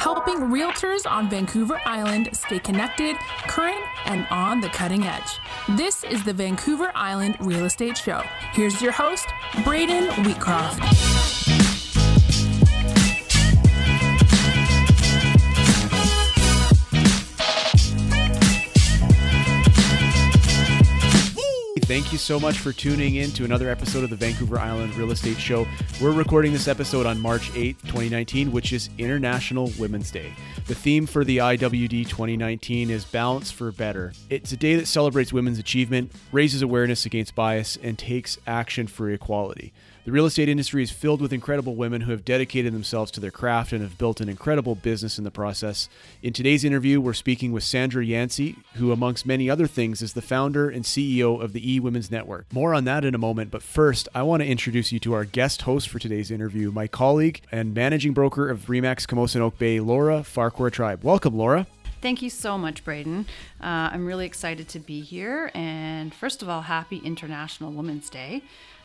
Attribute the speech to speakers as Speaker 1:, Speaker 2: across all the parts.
Speaker 1: helping realtors on Vancouver Island stay connected, current, and on the cutting edge. This is the Vancouver Island Real Estate Show. Here's your host, Braden Wheatcroft.
Speaker 2: Thank you so much for tuning in to another episode of the Vancouver Island Real Estate Show. We're recording this episode on March 8th, 2019, which is International Women's Day. The theme for the IWD 2019 is Balance for Better. It's a day that celebrates women's achievement, raises awareness against bias, and takes action for equality. The real estate industry is filled with incredible women who have dedicated themselves to their craft and have built an incredible business in the process. In today's interview, we're speaking with Sandra Yancey, who amongst many other things is the founder and CEO of the eWomen's Network. More on that in a moment, but first, I want to introduce you to our guest host for today's interview, my colleague and managing broker of RE/MAX Camosun Oak Bay, Laura Farquhar Tribe. Welcome, Laura.
Speaker 3: Thank you so much, Braden. I'm really excited to be here. And first of all, happy International Women's Day.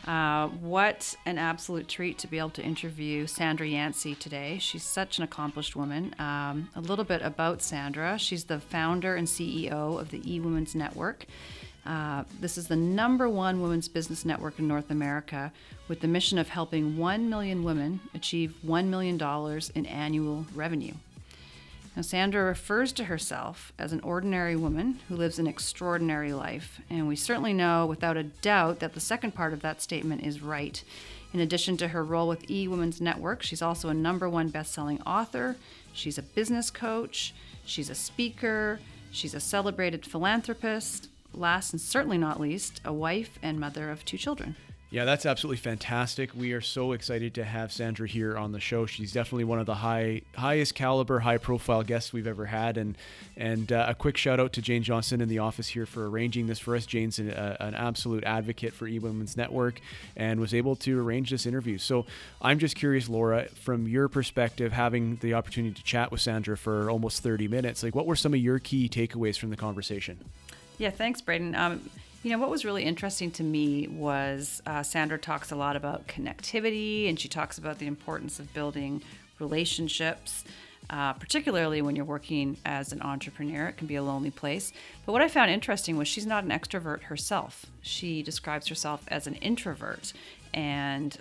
Speaker 3: What an absolute treat to be able to interview Sandra Yancey today. She's such an accomplished woman. A little bit about Sandra. She's the founder and CEO of the eWomen's Network. This is the #1 women's business network in North America with the mission of helping 1 million women achieve $1 million in annual revenue. Now, Sandra refers to herself as an ordinary woman who lives an extraordinary life, and we certainly know without a doubt that the second part of that statement is right. In addition to her role with eWomen's Network, she's also a #1 best-selling author, she's a business coach, she's a speaker, she's a celebrated philanthropist, last and certainly not least, a wife and mother of 2 children.
Speaker 2: Yeah, that's absolutely fantastic. We are so excited to have Sandra here on the show. She's definitely one of the highest caliber, high profile guests we've ever had. And a quick shout out to Jane Johnson in the office here for arranging this for us. Jane's an absolute advocate for eWomen's Network and was able to arrange this interview. So I'm just curious, Laura, from your perspective, having the opportunity to chat with Sandra for almost 30 minutes, like what were some of your key takeaways from the conversation?
Speaker 3: Yeah, thanks, Braden. What was really interesting to me was Sandra talks a lot about connectivity, and she talks about the importance of building relationships, particularly when you're working as an entrepreneur. It can be a lonely place. But what I found interesting was she's not an extrovert herself. She describes herself as an introvert, and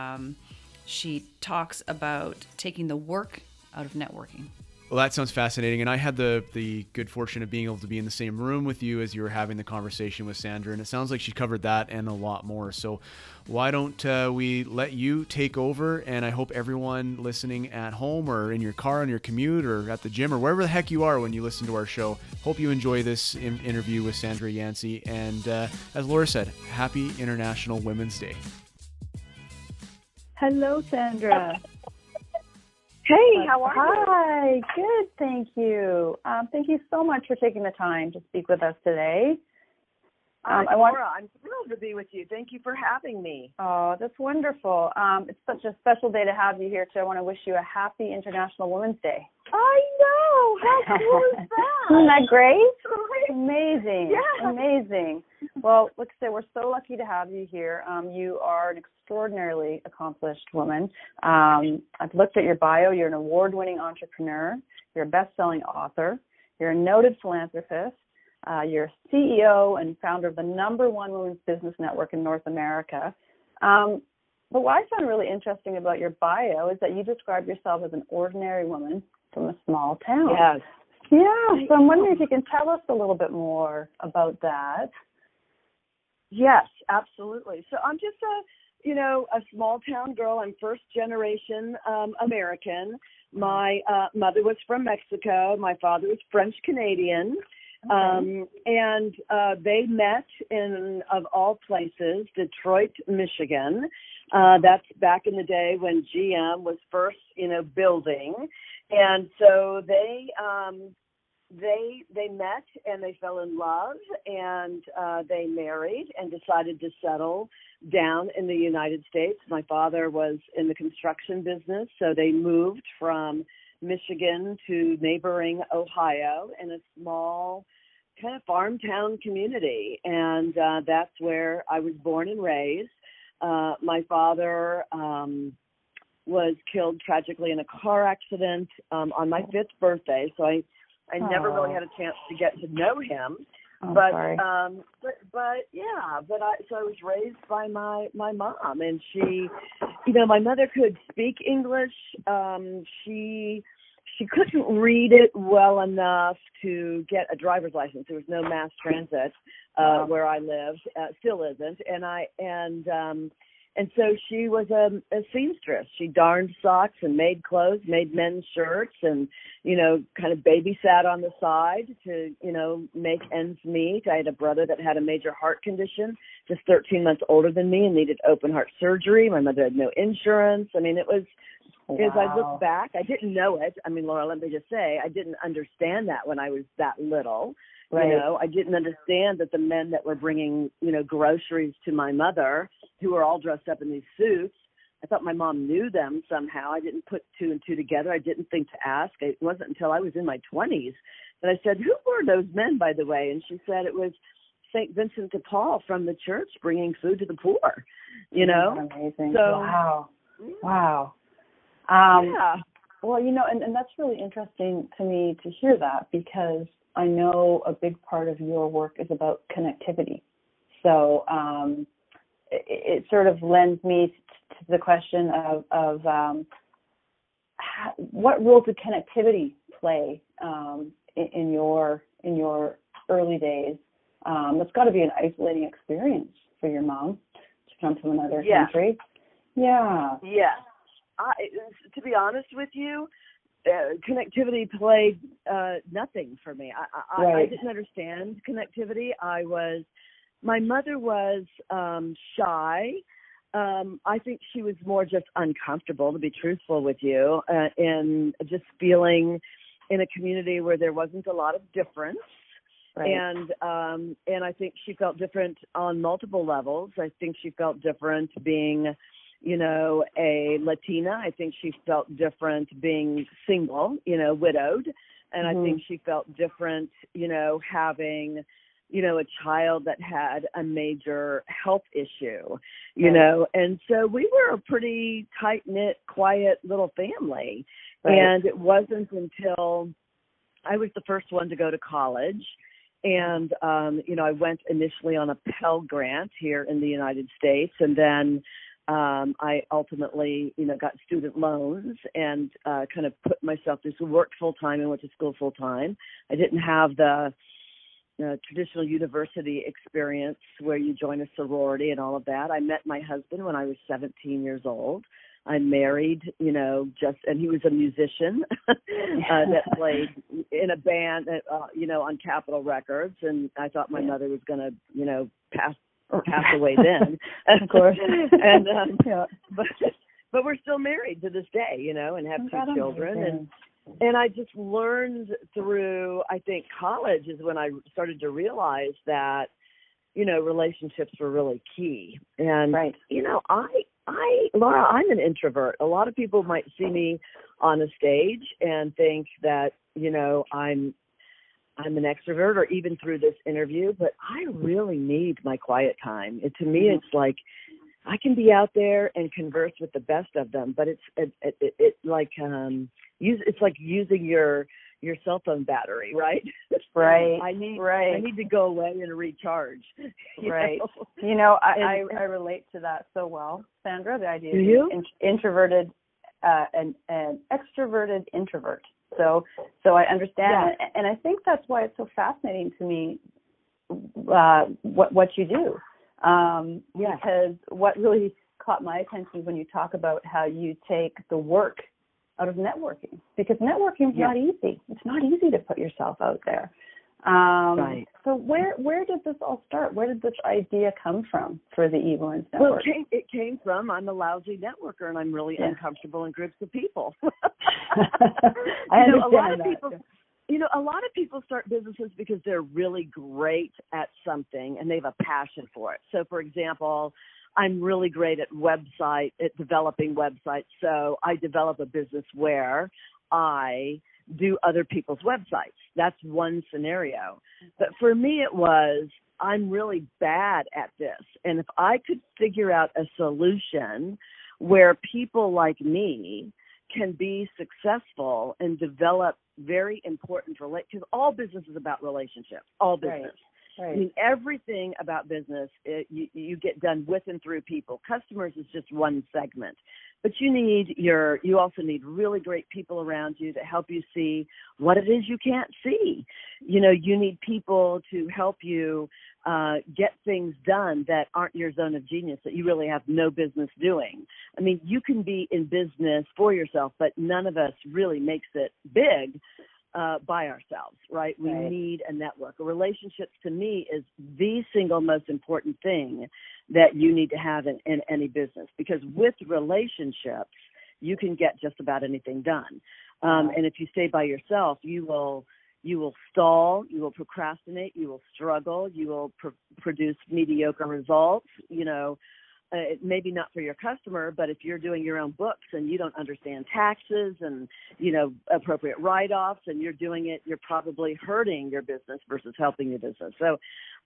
Speaker 3: she talks about taking the work out of networking.
Speaker 2: Well, that sounds fascinating. And I had the good fortune of being able to be in the same room with you as you were having the conversation with Sandra. And it sounds like she covered that and a lot more. So why don't we let you take over? And I hope everyone listening at home or in your car on your commute or at the gym or wherever the heck you are when you listen to our show, hope you enjoy this interview with Sandra Yancey. And as Laura said, happy International Women's Day.
Speaker 4: Hello, Sandra.
Speaker 5: Hey, how are you?
Speaker 4: Hi, good, thank you. Thank you so much for taking the time to speak with us today.
Speaker 5: Laura, I'm thrilled to be with you. Thank you for having me.
Speaker 4: Oh, that's wonderful. It's such a special day to have you here, too. I want to wish you a happy International Women's Day.
Speaker 5: I know. How cool is that?
Speaker 4: Isn't that great?
Speaker 5: Amazing.
Speaker 4: Yes. Amazing. Well, like I said, we're so lucky to have you here. You are an extraordinarily accomplished woman. I've looked at your bio. You're an award-winning entrepreneur. You're a best-selling author. You're a noted philanthropist. You're CEO and founder of the #1 women's business network in North America. But what I found really interesting about your bio is that you describe yourself as an ordinary woman from a small town.
Speaker 5: Yes.
Speaker 4: Yeah, so I'm wondering if you can tell us a little bit more about that.
Speaker 5: Yes, absolutely. So I'm just a small town girl. I'm first generation American. My mother was from Mexico. My father was French Canadian.
Speaker 4: Okay.
Speaker 5: And they met in, of all places, Detroit, Michigan. That's back in the day when GM was first, building. And so they met and they fell in love and they married and decided to settle down in the United States. My father was in the construction business, so they moved from Michigan to neighboring Ohio in a small kind of farm town community. And that's where I was born and raised. My father was killed tragically in a car accident on my 5th birthday. So I never really had a chance to get to know him.
Speaker 4: Sorry.
Speaker 5: So I was raised by my mom, and she, my mother could speak English. She couldn't read it well enough to get a driver's license. There was no mass transit where I lived, still isn't, and so she was a seamstress. She darned socks and made clothes, made men's shirts, and, kind of babysat on the side to, make ends meet. I had a brother that had a major heart condition, just 13 months older than me, and needed open heart surgery. My mother had no insurance. I mean, it was, as I look back, I didn't know it. I mean, Laura, let me just say, I didn't understand that when I was that little. Right. I didn't understand that the men that were bringing, groceries to my mother, who were all dressed up in these suits, I thought my mom knew them somehow. I didn't put 2 and 2 together. I didn't think to ask. It wasn't until I was in my 20s that I said, who were those men, by the way? And she said it was St. Vincent de Paul from the church bringing food to the poor,
Speaker 4: That's amazing.
Speaker 5: So,
Speaker 4: wow.
Speaker 5: Yeah.
Speaker 4: Well, and that's really interesting to me to hear that, because I know a big part of your work is about connectivity. So it sort of lends me to the question of what role did connectivity play in your early days? It's got to be an isolating experience for your mom to come from another country. Yeah.
Speaker 5: Yeah. To be honest with you, connectivity played nothing for me. I didn't understand connectivity. My mother was shy. I think she was more just uncomfortable, to be truthful with you, and just feeling in a community where there wasn't a lot of difference. Right. And I think she felt different on multiple levels. I think she felt different being, a Latina. I think she felt different being single, widowed. And I think she felt different, having, a child that had a major health issue, know. And so we were a pretty tight-knit, quiet little family. Right. And it wasn't until I was the first one to go to college. And, I went initially on a Pell Grant here in the United States, and then I ultimately, got student loans and kind of put myself through, so worked full-time and went to school full-time. I didn't have the traditional university experience where you join a sorority and all of that. I met my husband when I was 17 years old. I married, and he was a musician that played in a band, on Capitol Records. And I thought my mother was going to, pass away then, of course. And but we're still married to this day, and have 2 children. And I just learned through, I think, college is when I started to realize that, relationships were really key. And Laura, I'm an introvert. A lot of people might see me on a stage and think that, I'm an extrovert, or even through this interview, but I really need my quiet time. To me, it's like I can be out there and converse with the best of them, but it's like using your cell phone battery, right?
Speaker 4: Right.
Speaker 5: I need to go away and recharge.
Speaker 4: Right. I relate to that so well, Sandra. The idea of introverted and extroverted introvert. So I understand, and I think that's why it's so fascinating to me what you do. Because what really caught my attention when you talk about how you take the work out of networking, because networking is not easy. It's not easy to put yourself out there. Right. So where did this all start? Where did this idea come from for the Evelyn's Network?
Speaker 5: Well, it came from I'm a lousy networker, and I'm really uncomfortable in groups of people.
Speaker 4: I understand
Speaker 5: a lot of people start businesses because they're really great at something and they have a passion for it. So, for example, I'm really great at developing websites. So I develop a business where I do other people's websites. That's one scenario. But for me, it was, I'm really bad at this. And if I could figure out a solution where people like me can be successful and develop very important because all business is about relationships, all business.
Speaker 4: Right.
Speaker 5: I mean, everything about business, you get done with and through people. Customers is just one segment. But you also need really great people around you to help you see what it is you can't see. You know, you need people to help you get things done that aren't your zone of genius, that you really have no business doing. I mean, you can be in business for yourself, but none of us really makes it big by ourselves, right? We need a network. Relationships, to me, is the single most important thing that you need to have in any business, because with relationships, you can get just about anything done. And if you stay by yourself, you will stall, you will procrastinate, you will struggle, you will produce mediocre results, you know. Maybe not for your customer, but if you're doing your own books and you don't understand taxes and, you know, appropriate write-offs, and you're doing it, you're probably hurting your business versus helping your business. So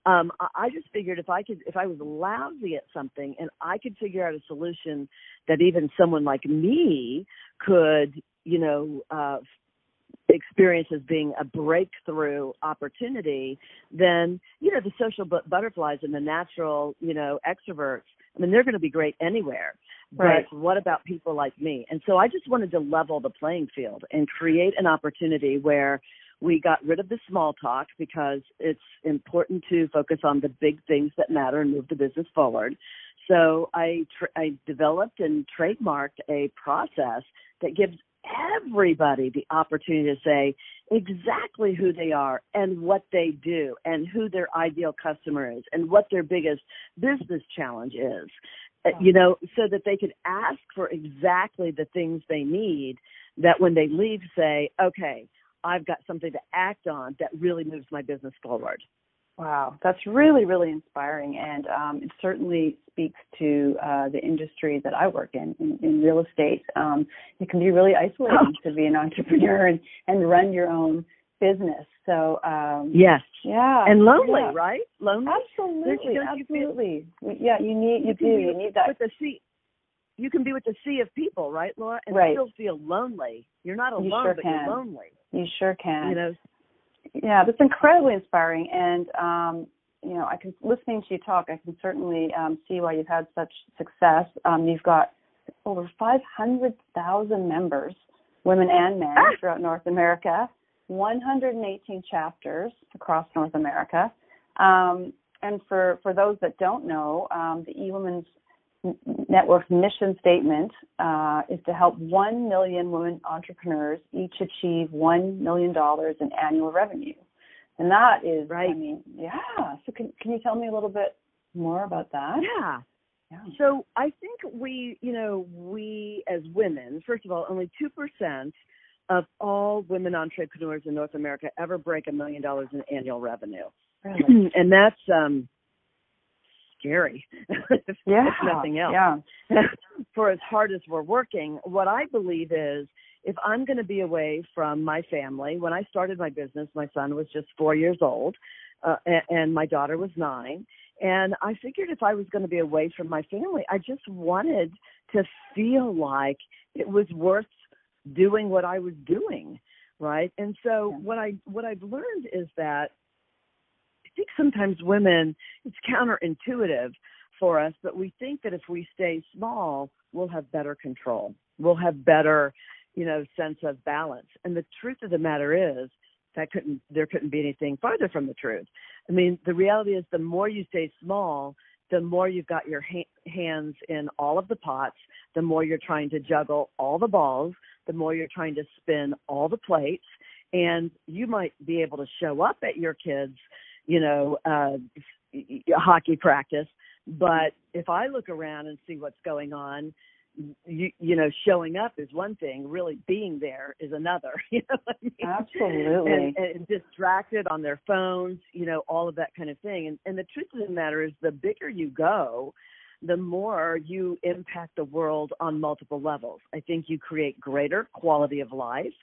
Speaker 5: I just figured if I was lousy at something and I could figure out a solution that even someone like me could, you know, experience as being a breakthrough opportunity, then, you know, the social butterflies and the natural, you know, extroverts, I mean, they're going to be great anywhere.
Speaker 4: Right.
Speaker 5: But what about people like me? And so I just wanted to level the playing field and create an opportunity where we got rid of the small talk, because it's important to focus on the big things that matter and move the business forward. So I developed and trademarked a process that gives everybody the opportunity to say exactly who they are and what they do and who their ideal customer is and what their biggest business challenge is, you know, so that they could ask for exactly the things they need, that when they leave, say, okay, I've got something to act on that really moves my business forward.
Speaker 4: Wow, that's really, really inspiring, and it certainly speaks to the industry that I work in real estate. It can be really isolating to be an entrepreneur and run your own business. So
Speaker 5: yes,
Speaker 4: yeah,
Speaker 5: and lonely, right? Lonely,
Speaker 4: absolutely. You need that.
Speaker 5: With the sea, you can be with the sea of people, right, Laura, and still feel lonely. You're not alone, but you're lonely.
Speaker 4: You sure can.
Speaker 5: You know.
Speaker 4: Yeah, that's incredibly inspiring, and you know, listening to you talk, I can certainly see why you've had such success. You've got over 500,000 members, women and men, throughout North America, 118 chapters across North America, and for those that don't know, the eWomen's Network's mission statement is to help 1 million women entrepreneurs each achieve $1 million in annual revenue. And that is, right. I mean, yeah. So can you tell me a little bit more about that?
Speaker 5: Yeah. So I think we as women, first of all, only 2% of all women entrepreneurs in North America ever break $1 million in annual revenue.
Speaker 4: Really?
Speaker 5: And that's scary, if nothing else.
Speaker 4: Yeah.
Speaker 5: For as hard as we're working, what I believe is, if I'm going to be away from my family, when I started my business, my son was just 4 years old, and my daughter was 9. And I figured if I was going to be away from my family, I just wanted to feel like it was worth doing what I was doing, right? And so what I've learned is that I think sometimes women, it's counterintuitive for us, but we think that if we stay small, we'll have better control. We'll have better, sense of balance. And the truth of the matter is there couldn't be anything farther from the truth. I mean, the reality is the more you stay small, the more you've got your hands in all of the pots, the more you're trying to juggle all the balls, the more you're trying to spin all the plates, and you might be able to show up at your kids' hockey practice. But if I look around and see what's going on, showing up is one thing, really being there is another. You know what I mean?
Speaker 4: Absolutely.
Speaker 5: And distracted on their phones, all of that kind of thing. And the truth of the matter is, the bigger you go, the more you impact the world on multiple levels. I think you create greater quality of life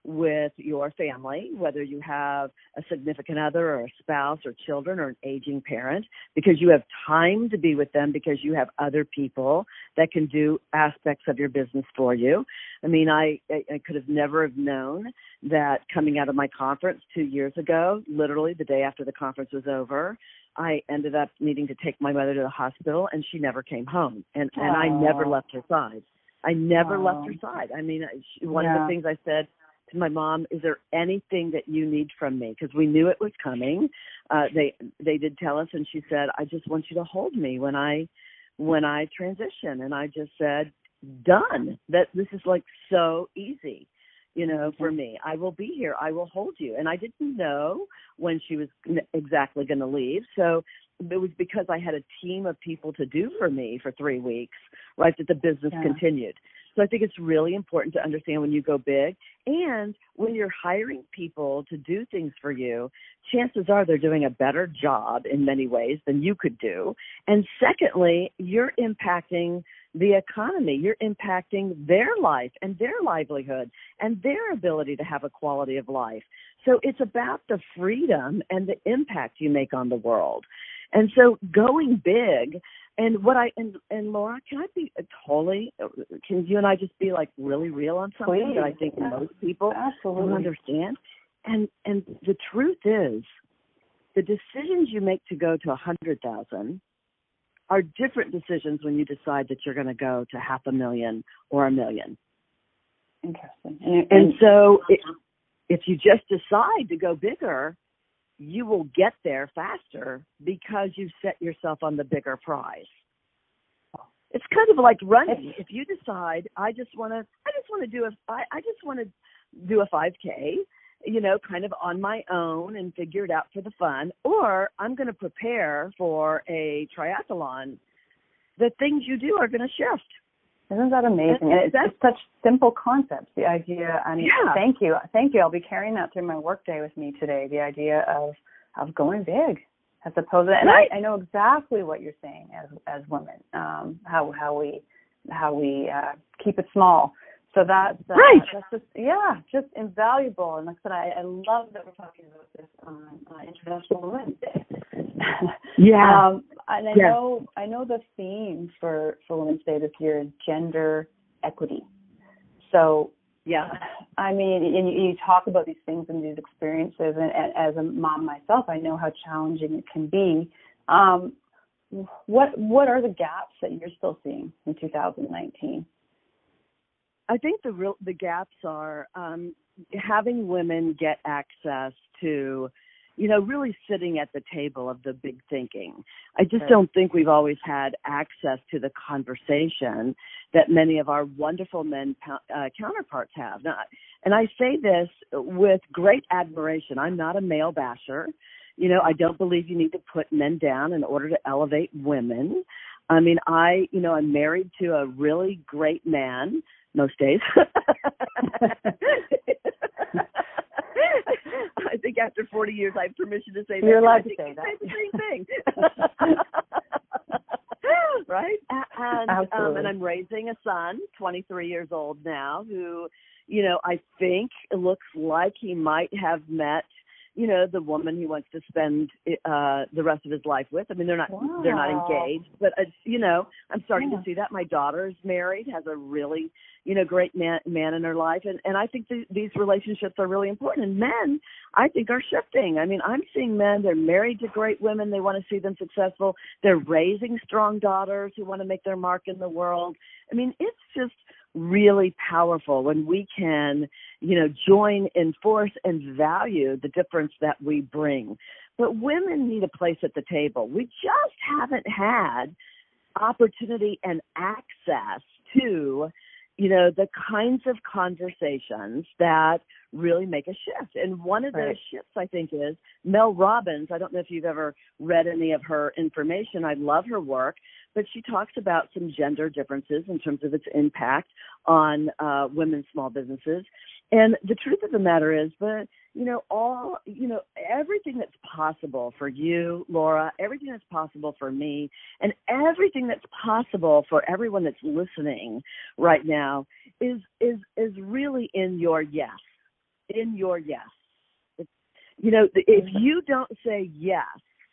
Speaker 5: with your family, whether you have a significant other or a spouse or children or an aging parent, because you have time to be with them because you have other people that can do aspects of your business for you. I mean, I could have never have known that coming out of my conference 2 years ago, literally the day after the conference was over, I ended up needing to take my mother to the hospital, and she never came home. And I never left her side. I never left her side. I mean, one of the things I said to my mom, is there anything that you need from me? Because we knew it was coming. They did tell us, and she said, I just want you to hold me when I transition. And I just said, done. That this is like so easy, you know, for me. I will be here. I will hold you. And I didn't know when she was exactly going to leave. So it was because I had a team of people to do for me for 3 weeks, right, that the business continued. So I think it's really important to understand when you go big, and when you're hiring people to do things for you, chances are they're doing a better job in many ways than you could do. And secondly, you're impacting the economy. You're impacting their life and their livelihood and their ability to have a quality of life. So it's about the freedom and the impact you make on the world. And so going big, and Laura, can I be can you and I just be like really real on something
Speaker 4: Please.
Speaker 5: that I think most people
Speaker 4: Absolutely.
Speaker 5: don't understand? And the truth is, the decisions you make to go to 100,000 are different decisions when you decide that you're going to go to 500,000 or 1 million.
Speaker 4: Interesting.
Speaker 5: And so if you just decide to go bigger, you will get there faster because you've set yourself on the bigger prize. It's kind of like running. If you decide, I just want to do a 5K, you know, kind of on my own and figure it out for the fun, or I'm going to prepare for a triathlon, the things you do are going to shift.
Speaker 4: Isn't that amazing? And it's such simple concepts. The idea, I mean, thank you. I'll be carrying that through my workday with me today. The idea of going big, as opposed to, and I know exactly what you're saying as women, how we keep it small. So that's just invaluable. And like I said, I love that we're talking about this on International Women's Day. And I know the theme for Women's Day this year is gender equity. So I mean, and you talk about these things and these experiences, and as a mom myself, I know how challenging it can be. What are the gaps that you're still seeing in 2019?
Speaker 5: I think the gaps are having women get access to, you know, really sitting at the table of the big thinking. I just don't think we've always had access to the conversation that many of our wonderful men counterparts have. Now, and I say this with great admiration. I'm not a male basher. You know, I don't believe you need to put men down in order to elevate women. I mean, I'm married to a really great man most days. I think after 40 years, I have permission to say that.
Speaker 4: You're allowed to say that.
Speaker 5: The same thing. Right? And I'm raising a son, 23 years old now, who, you know, I think looks like he might have met, you know, the woman he wants to spend the rest of his life with. I mean, they're not engaged, but you know, I'm starting to see that. My daughter is married, has a really, you know, great man in her life, and I think these relationships are really important. And men, I think, are shifting. I mean, I'm seeing men, they're married to great women, they want to see them successful. They're raising strong daughters who want to make their mark in the world. I mean, it's just really powerful when we can, you know, join in force and value the difference that we bring. But women need a place at the table. We just haven't had opportunity and access to, you know, the kinds of conversations that really make a shift. And one of those shifts, I think, is Mel Robbins. I don't know if you've ever read any of her information. I love her work, but she talks about some gender differences in terms of its impact on women's small businesses. And the truth of the matter is that, everything that's possible for you, Laura, everything that's possible for me, and everything that's possible for everyone that's listening right now is really in your yes. in your yes. If you don't say yes,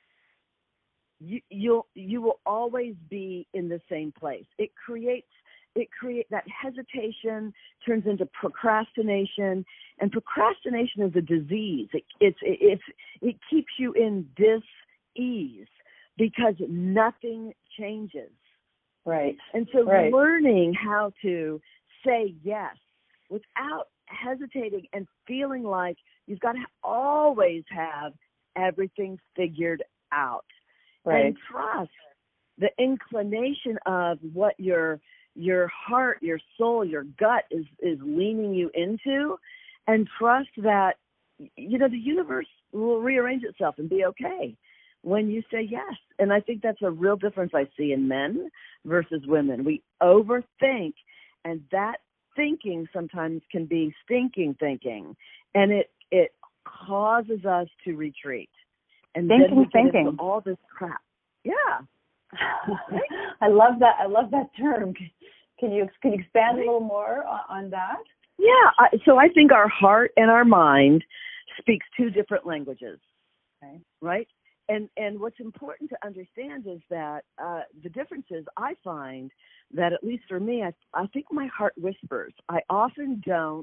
Speaker 5: you will always be in the same place. It creates that hesitation turns into procrastination, and procrastination is a disease. It keeps you in dis-ease because nothing changes.
Speaker 4: Right.
Speaker 5: And so learning how to say yes without hesitating and feeling like you've got to always have everything figured out.
Speaker 4: Right.
Speaker 5: And trust the inclination of what your heart, your soul, your gut is leaning you into, and trust that, the universe will rearrange itself and be okay when you say yes. And I think that's a real difference I see in men versus women. We overthink, and that thinking sometimes can be stinking thinking, and it causes us to retreat. And then we get into all this crap. Yeah.
Speaker 4: I love that. I love that term. Can you expand a little more on that?
Speaker 5: Yeah. So I think our heart and our mind speaks two different languages.
Speaker 4: Okay.
Speaker 5: Right? And what's important to understand is that the difference is, I find that, at least for me, I think my heart whispers. I often don't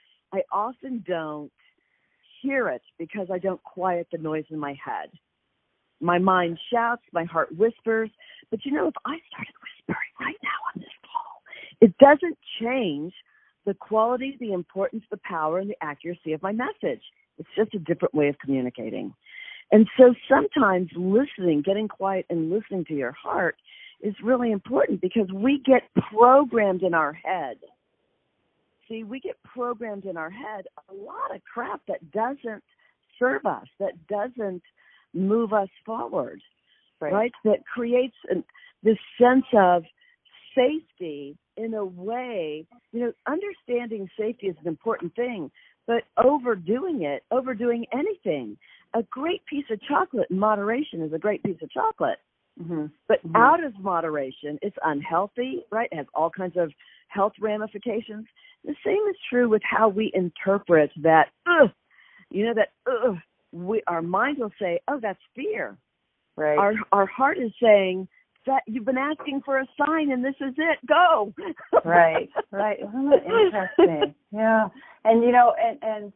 Speaker 5: hear it because I don't quiet the noise in my head. My mind shouts, my heart whispers. But if I started whispering right now on this call, it doesn't change the quality, the importance, the power, and the accuracy of my message. It's just a different way of communicating. And so sometimes listening, getting quiet and listening to your heart is really important, because we get programmed in our head. See, we get programmed in our head a lot of crap that doesn't serve us, that doesn't move us forward, right? That creates this sense of safety in a way. Understanding safety is an important thing, but overdoing anything. A great piece of chocolate in moderation is a great piece of chocolate. Mm-hmm. But out of moderation, it's unhealthy, right? It has all kinds of health ramifications. The same is true with how we interpret that, our mind will say, oh, that's fear. Right. Our heart is saying that you've been asking for a sign and this is it. Go.
Speaker 4: Right. Isn't that interesting? Yeah. And, and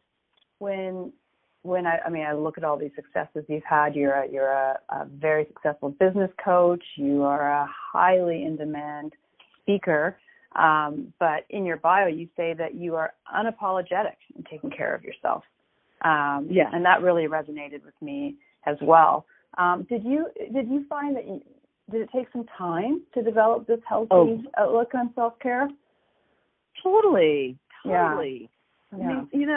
Speaker 4: when I look at all these successes you've had, you're a very successful business coach. You are a highly in-demand speaker. But in your bio, you say that you are unapologetic in taking care of yourself. Yeah. And that really resonated with me as well. Did you find that did it take some time to develop this healthy outlook on self-care?
Speaker 5: Totally.
Speaker 4: Yeah.
Speaker 5: I mean,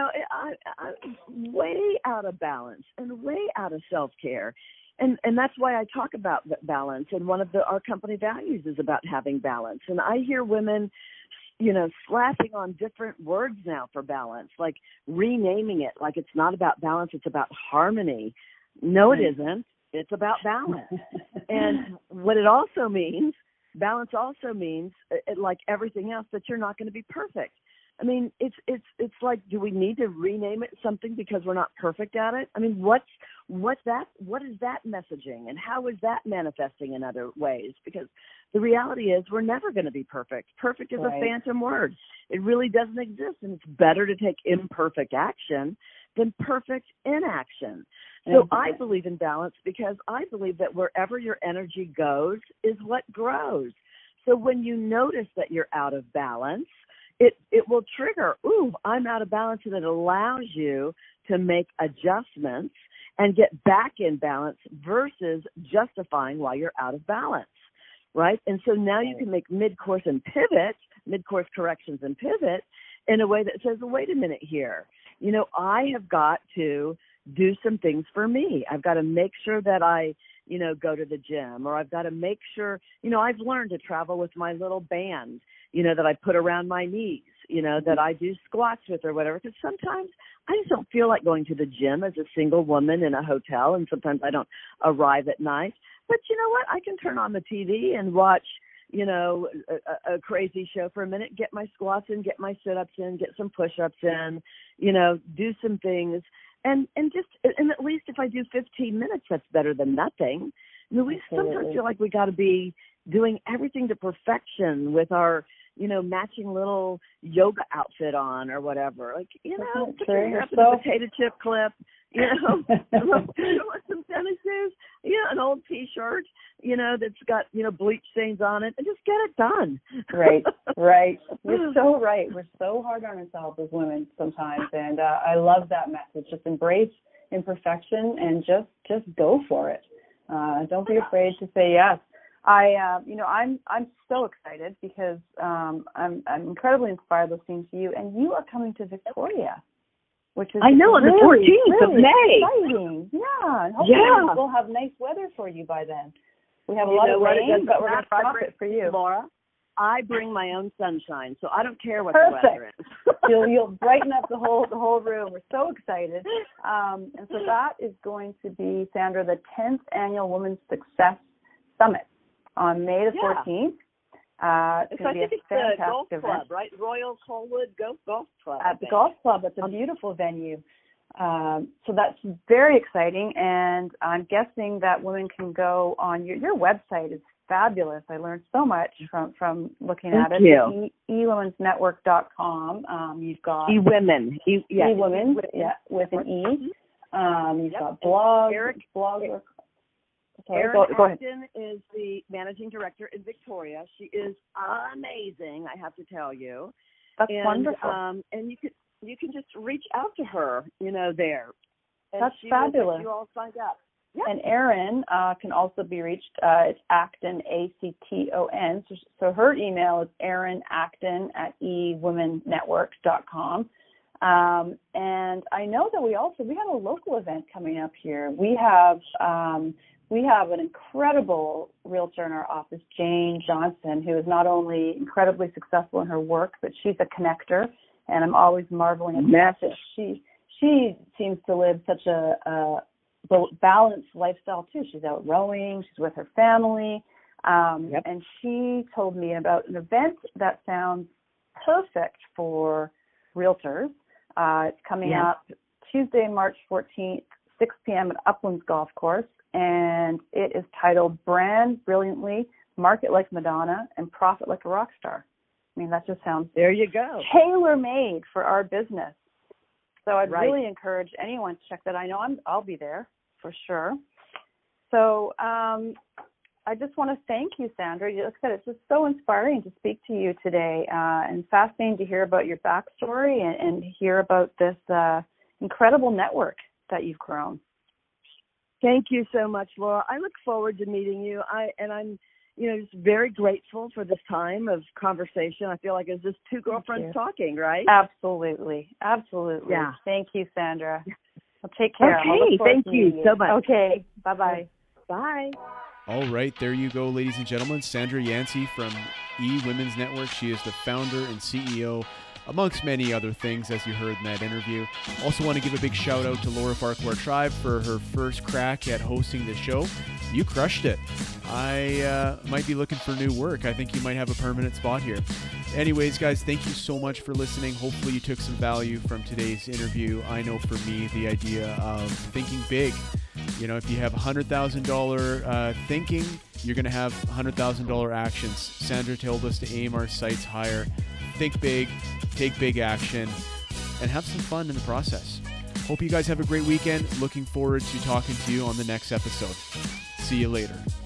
Speaker 5: I'm way out of balance and way out of self-care. And that's why I talk about balance. And one of our company values is about having balance. And I hear women, slapping on different words now for balance, like renaming it, like it's not about balance, it's about harmony. No, it isn't. It's about balance. And what it also means, balance also means, like everything else, that you're not going to be perfect. I mean, it's like, do we need to rename it something because we're not perfect at it? I mean, what is that messaging, and how is that manifesting in other ways? Because the reality is we're never going to be perfect. Perfect is a phantom word. It really doesn't exist, and it's better to take imperfect action than perfect inaction. So I believe in balance because I believe that wherever your energy goes is what grows. So when you notice that you're out of balance, it will trigger, I'm out of balance, and it allows you to make adjustments and get back in balance versus justifying why you're out of balance, right? And so now you can make mid-course corrections and pivot in a way that says, well, wait a minute here. I have got to do some things for me. I've got to make sure that I, go to the gym, or I've got to make sure, I've learned to travel with my little band, that I put around my knees, that I do squats with or whatever. Because sometimes I just don't feel like going to the gym as a single woman in a hotel, and sometimes I don't arrive at night. But you know what? I can turn on the TV and watch, a crazy show for a minute, get my squats in, get my sit-ups in, get some push-ups in, do some things. And at least if I do 15 minutes, that's better than nothing. We sometimes feel like we got to be doing everything to perfection with our, matching little yoga outfit on or whatever. Like, put your hair up in a potato chip clip, some tennis shoes, an old T-shirt, that's got, bleach stains on it, and just get it done.
Speaker 4: Right. You're so right. We're so hard on ourselves as women sometimes, and I love that message. Just embrace imperfection and just go for it. Don't be afraid to say yes. I'm so excited because I'm incredibly inspired listening to you, and you are coming to Victoria, which is
Speaker 5: on the 14th of May.
Speaker 4: Exciting. Yeah, and hopefully we'll have nice weather for you by then. We have a lot of rain, but we're going to stop it for you,
Speaker 5: Laura. I bring my own sunshine, so I don't care what the weather is.
Speaker 4: You'll brighten up the whole room. We're so excited. And so that is going to be, Sandra, the 10th Annual Women's Success Summit on May the 14th. It's going to be a fantastic
Speaker 5: golf
Speaker 4: event.
Speaker 5: Club, right? Royal Colwood Golf Club.
Speaker 4: At the golf club. It's a beautiful venue. So that's very exciting, and I'm guessing that women can go on your website is fabulous. I learned so much from looking at it.
Speaker 5: You.
Speaker 4: eWomensNetwork.com. You've got
Speaker 5: eWomen.
Speaker 4: eWomen, with an E. You've got blogs.
Speaker 5: Erin
Speaker 4: go ahead.
Speaker 5: Acton is the managing director in Victoria. She is amazing, I have to tell you.
Speaker 4: That's wonderful.
Speaker 5: And you can just reach out to her, there. And
Speaker 4: that's fabulous.
Speaker 5: You all signed up. Yep.
Speaker 4: And Erin can also be reached. It's Acton, Acton. So her email is erinacton@eWomenNetwork.com. And I know that we have a local event coming up here. We have an incredible realtor in our office, Jane Johnson, who is not only incredibly successful in her work, but she's a connector. And I'm always marveling at that. She seems to live such a balanced lifestyle too. She's out rowing. She's with her family. And she told me about an event that sounds perfect for realtors. It's coming up Tuesday, March 14th, 6 p.m. at Uplands Golf Course. And it is titled Brand Brilliantly, Market Like Madonna, and Profit Like a Rock Star. I mean, that just sounds
Speaker 5: there you go,
Speaker 4: tailor-made for our business. So I'd really encourage anyone to check that. I know I'll be there for sure. So I just want to thank you, Sandra. Like I said, it's just so inspiring to speak to you today, and fascinating to hear about your backstory and hear about this incredible network that you've grown.
Speaker 5: Thank you so much, Laura. I look forward to meeting you. I'm just very grateful for this time of conversation. I feel like it's just two girlfriends talking, right?
Speaker 4: Absolutely.
Speaker 5: Yeah.
Speaker 4: Thank you, Sandra. Well, take care.
Speaker 5: Okay, thank you so much.
Speaker 4: Okay, bye-bye.
Speaker 5: Bye.
Speaker 2: All right, there you go, ladies and gentlemen. Sandra Yancey from eWomen's Network. She is the founder and CEO, amongst many other things, as you heard in that interview. Also want to give a big shout out to Laura Farquhar Tribe for her first crack at hosting the show. You crushed it. I might be looking for new work. I think you might have a permanent spot here. Anyways, guys, thank you so much for listening. Hopefully you took some value from today's interview. I know for me, the idea of thinking big. If you have $100,000 thinking, you're going to have $100,000 actions. Sandra told us to aim our sights higher, think big, take big action, and have some fun in the process. Hope you guys have a great weekend. Looking forward to talking to you on the next episode. See you later.